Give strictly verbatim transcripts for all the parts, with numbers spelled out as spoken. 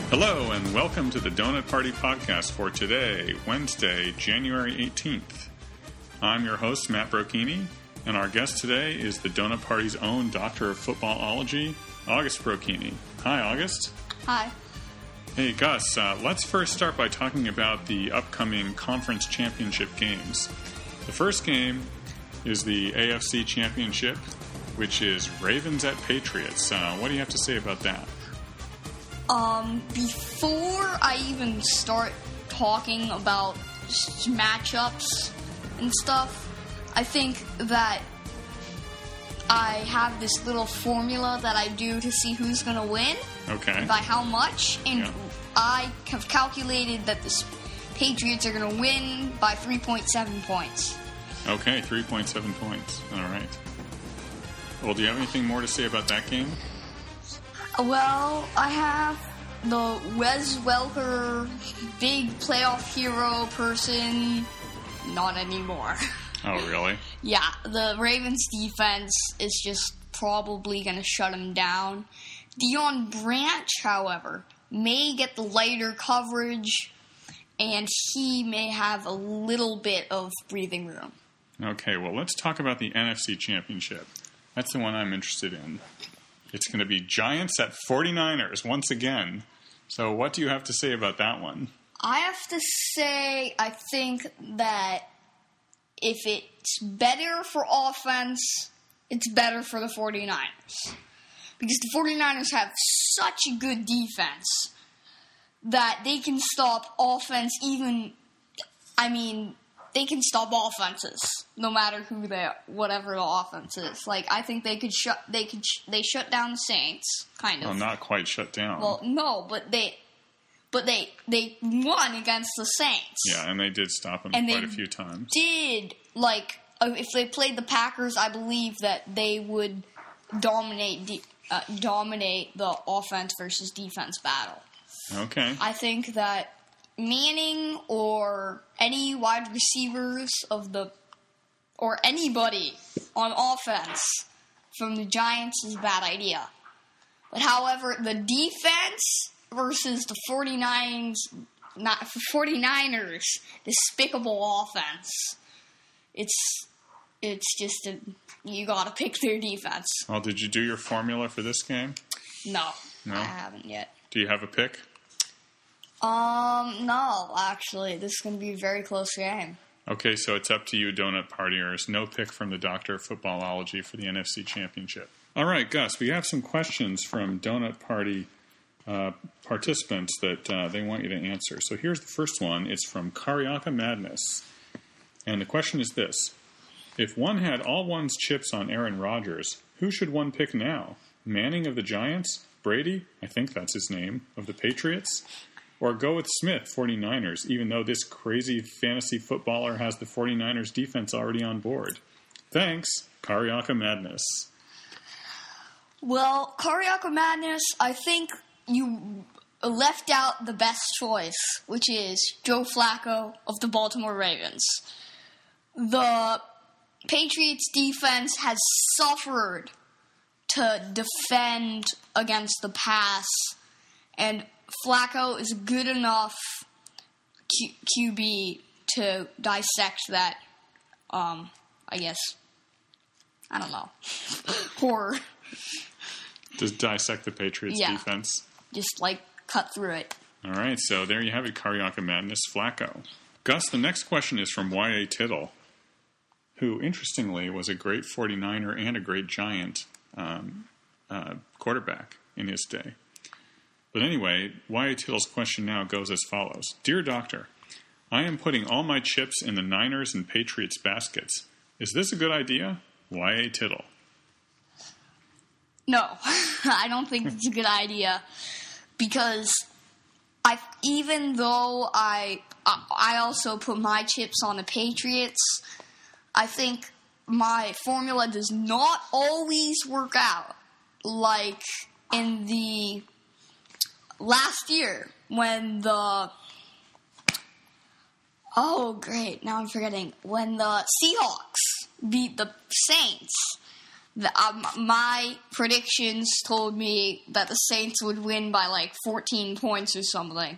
Hello and welcome to the Donut Party podcast for today, Wednesday, January eighteenth. I'm your host, Matt Brocchini, and our guest today is the Donut Party's own Doctor of Footballology, August Brocchini. Hi, August. Hi. Hey, Gus. Uh, let's first start by talking about the upcoming conference championship games. The first game is the A F C Championship, which is Ravens at Patriots. Uh, what do you have to say about that? Um, before I even start talking about matchups and stuff, I think that I have this little formula that I do to see who's going to win. Okay. By how much. And yeah. I have calculated that the Patriots are going to win by three point seven points. Okay, three point seven points. All right. Well, do you have anything more to say about that game? Well, I have the Wes Welker big playoff hero person. Not anymore. Oh, really? Yeah, the Ravens defense is just probably going to shut him down. Dion Branch, however, may get the lighter coverage, and he may have a little bit of breathing room. Okay, well, let's talk about the N F C Championship. That's the one I'm interested in. It's going to be Giants at forty-niners once again. So what do you have to say about that one? I have to say, I think that if it's better for offense, it's better for the forty-niners. Because the forty-niners have such a good defense that they can stop offense even, I mean, they can stop offenses no matter who they are, whatever the offense is. Like, I think they could shut, they could, sh- they shut down the Saints, kind of. Well, not quite shut down. Well, no, but they, but they, they won against the Saints. Yeah, and they did stop them and quite they a few times. Did, like, uh, if they played the Packers, I believe that they would dominate, de- uh, dominate the offense versus defense battle. Okay. I think that Manning or any wide receivers of the, or anybody on offense from the Giants is a bad idea. But however, the defense versus the forty-niners, not forty-niners, despicable offense. It's it's just a, you gotta pick their defense. Well, did you do your formula for this game? No, No? I haven't yet. Do you have a pick? Um, no, actually, this is going to be a very close game. Okay, so it's up to you, Donut Partiers. No pick from the Doctor of Footballology for the N F C Championship. All right, Gus, we have some questions from Donut Party uh, participants that uh, they want you to answer. So here's the first one. It's from Carioca Madness. And the question is this. If one had all one's chips on Aaron Rodgers, who should one pick now? Manning of the Giants? Brady, I think that's his name, of the Patriots? Or go with Smith, forty-niners, even though this crazy fantasy footballer has the forty-niners defense already on board? Thanks, Carioca Madness. Well, Carioca Madness, I think you left out the best choice, which is Joe Flacco of the Baltimore Ravens. The Patriots defense has suffered to defend against the pass, and Flacco is good enough Q- QB to dissect that, um, I guess, I don't know, horror. Just dissect the Patriots Yeah. defense. Just, like, cut through it. All right, so there you have it, Carioca Madness, Flacco. Gus, the next question is from Y A Tittle, who, interestingly, was a great forty-niner and a great Giant um, uh, quarterback in his day. But anyway, Y A Tittle's question now goes as follows. Dear Doctor, I am putting all my chips in the Niners and Patriots baskets. Is this a good idea? Y A Tittle. No, I don't think it's a good idea because I, even though I, I also put my chips on the Patriots, I think my formula does not always work out. Like in the last year when the, oh great, now I'm forgetting, when the Seahawks beat the Saints, The, um, my predictions told me that the Saints would win by like fourteen points or something.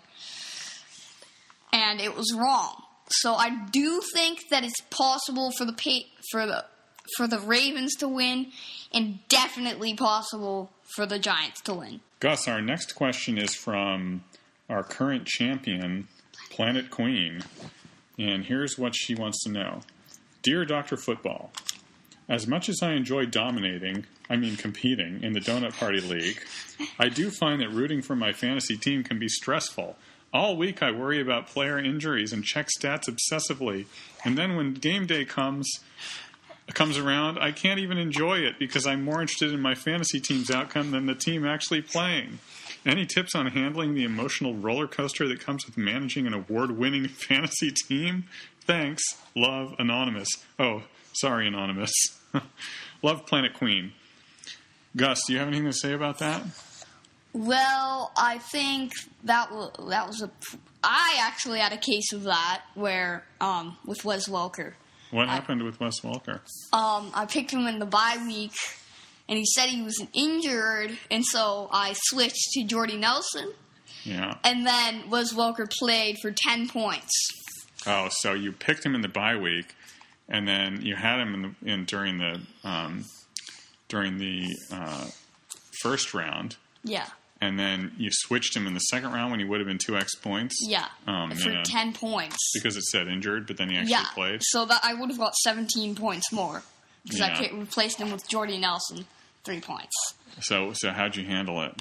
And it was wrong. So I do think that it's possible for the pa- for the for the Ravens to win, and definitely possible for the Giants to win. Gus, our next question is from our current champion, Planet Queen. And here's what she wants to know. Dear Doctor Football, as much as I enjoy dominating, I mean competing, in the Donut Party League, I do find that rooting for my fantasy team can be stressful. All week I worry about player injuries and check stats obsessively. And then when game day comes comes around, I can't even enjoy it because I'm more interested in my fantasy team's outcome than the team actually playing. Any tips on handling the emotional roller coaster that comes with managing an award-winning fantasy team? Thanks. Love, Anonymous. Oh, sorry, Anonymous. Love, Planet Queen. Gus, do you have anything to say about that? Well, I think that was, that was a... I actually had a case of that where, um, with Wes Welker. What happened I, with Wes Welker? Um, I picked him in the bye week, and he said he was injured, and so I switched to Jordy Nelson. Yeah. And then Wes Welker played for ten points. Oh, so you picked him in the bye week, and then you had him in, the, in during the um, during the uh, first round. Yeah. And then you switched him in the second round when he would have been two X points. Yeah. Oh, for man. ten points. Because it said injured, but then he actually yeah. played. So that I would have got seventeen points more because yeah. I replaced him with Jordy Nelson, three points. So, so how'd you handle it?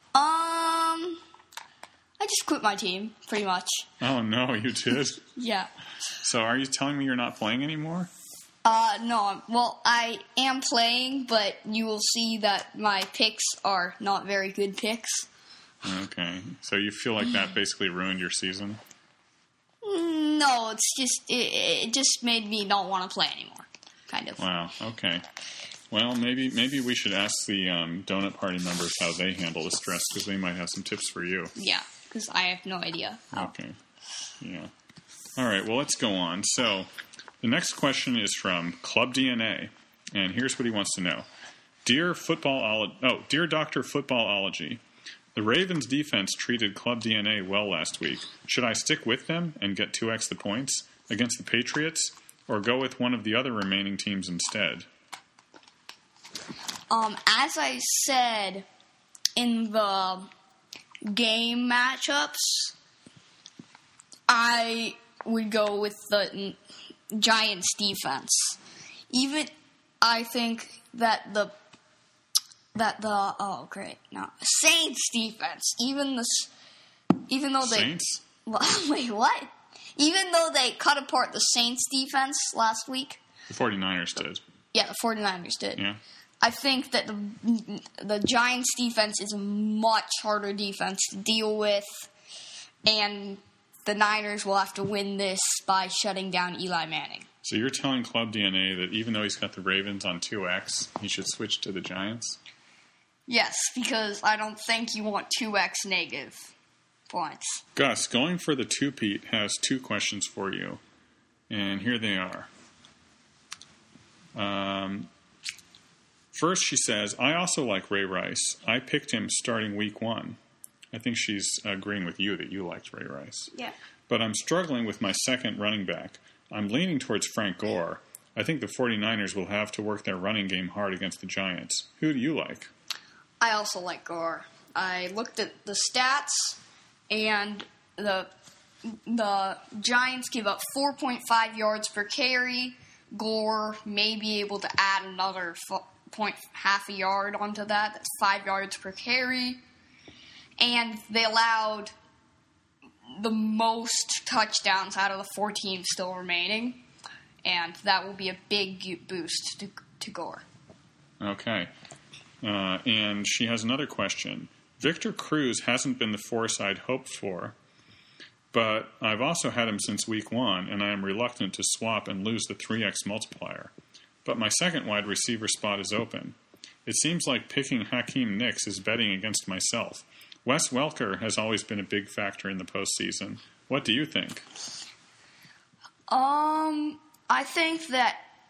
Um, I just quit my team, pretty much. Oh no, you did? Yeah. So, are you telling me you're not playing anymore? Uh, no. Well, I am playing, but you will see that my picks are not very good picks. Okay. So you feel like that basically ruined your season? No, it's just it, it just made me not want to play anymore, kind of. Wow. Okay. Well, maybe maybe we should ask the um, Donut Party members how they handle the stress, because they might have some tips for you. Yeah, because I have no idea how. Okay. Yeah. All right. Well, let's go on. So the next question is from Club D N A, and here's what he wants to know: Dear football, oh, dear Doctor Footballology, the Ravens defense treated Club D N A well last week. Should I stick with them and get two X the points against the Patriots, or go with one of the other remaining teams instead? Um, as I said in the game matchups, I would go with the Giants defense. Even I think that the that the oh great no Saints defense. Even the even though they Saints. Wait, what? Even though they cut apart the Saints defense last week, The 49ers did. Yeah, the 49ers did. Yeah. I think that the the Giants defense is a much harder defense to deal with, and the Niners will have to win this by shutting down Eli Manning. So you're telling Club D N A that even though he's got the Ravens on two X, he should switch to the Giants? Yes, because I don't think you want two X negative points. Gus, going for the two-peat has two questions for you, and here they are. Um, first, she says, I also like Ray Rice. I picked him starting week one. I think she's agreeing with you that you liked Ray Rice. Yeah. But I'm struggling with my second running back. I'm leaning towards Frank Gore. I think the 49ers will have to work their running game hard against the Giants. Who do you like? I also like Gore. I looked at the stats, and the the Giants give up four point five yards per carry. Gore may be able to add another f- point half a yard onto that. That's five yards per carry. And they allowed the most touchdowns out of the four teams still remaining. And that will be a big boost to, to Gore. Okay. Uh, and she has another question. Victor Cruz hasn't been the force I'd hoped for, but I've also had him since week one, and I am reluctant to swap and lose the three X multiplier. But my second wide receiver spot is open. It seems like picking Hakeem Nicks is betting against myself. Wes Welker has always been a big factor in the postseason. What do you think? Um, I think that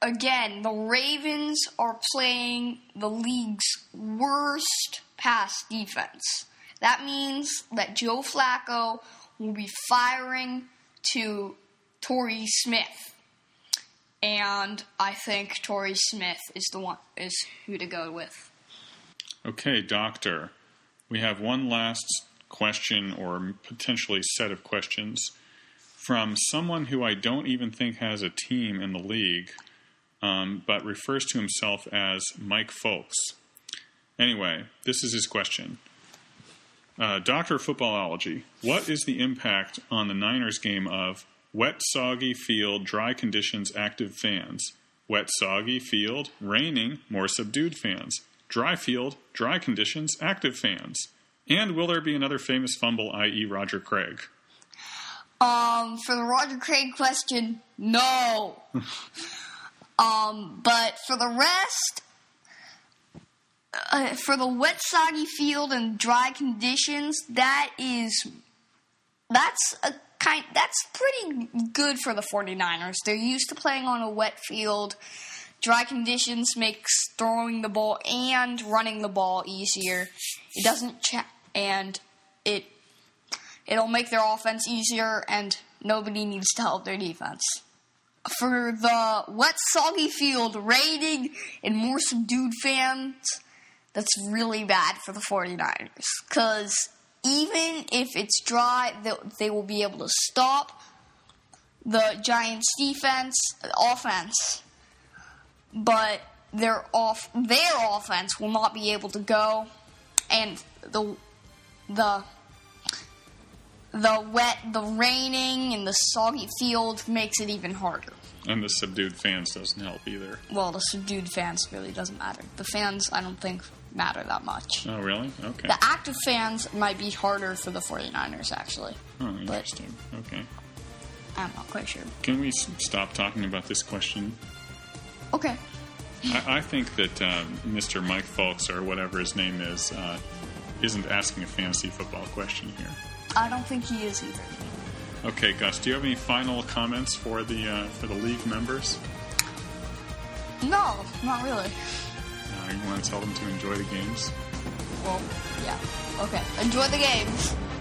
again, the Ravens are playing the league's worst pass defense. That means that Joe Flacco will be firing to Torrey Smith. And I think Torrey Smith is the one is who to go with. Okay, Doctor. We have one last question or potentially set of questions from someone who I don't even think has a team in the league, um, but refers to himself as Mike Folks. Anyway, this is his question. Uh, Doctor Footballology, what is the impact on the Niners game of wet, soggy field, dry conditions, active fans? Wet, soggy field, raining, more subdued fans. Dry field, dry conditions, active fans. And will there be another famous fumble, that is. Roger Craig? Um, for the Roger Craig question, no. um, but for the rest, uh, for the wet, soggy field and dry conditions, that is, that's a kind, that's pretty good for the 49ers. They're used to playing on a wet field. Dry conditions makes throwing the ball and running the ball easier. It doesn't check, and it it'll make their offense easier, and nobody needs to help their defense. For the wet, soggy field, raining, and more subdued fans, that's really bad for the 49ers. Because even if it's dry, they will be able to stop the Giants' defense, offense. But their off their offense will not be able to go, and the the the wet, the raining, and the soggy field makes it even harder. And the subdued fans doesn't help either. Well, the subdued fans really doesn't matter. The fans, I don't think, matter that much. Oh, really? Okay. The active fans might be harder for the 49ers, actually. Oh, interesting. But okay. I'm not quite sure. Can we s- stop talking about this question? Okay. I, I think that uh, Mister Mike Folks, or whatever his name is, uh, isn't asking a fantasy football question here. I don't think he is either. Okay, Gus, do you have any final comments for the uh, for the league members? No, not really. Uh, you want to tell them to enjoy the games? Well, yeah. Okay. Enjoy the games.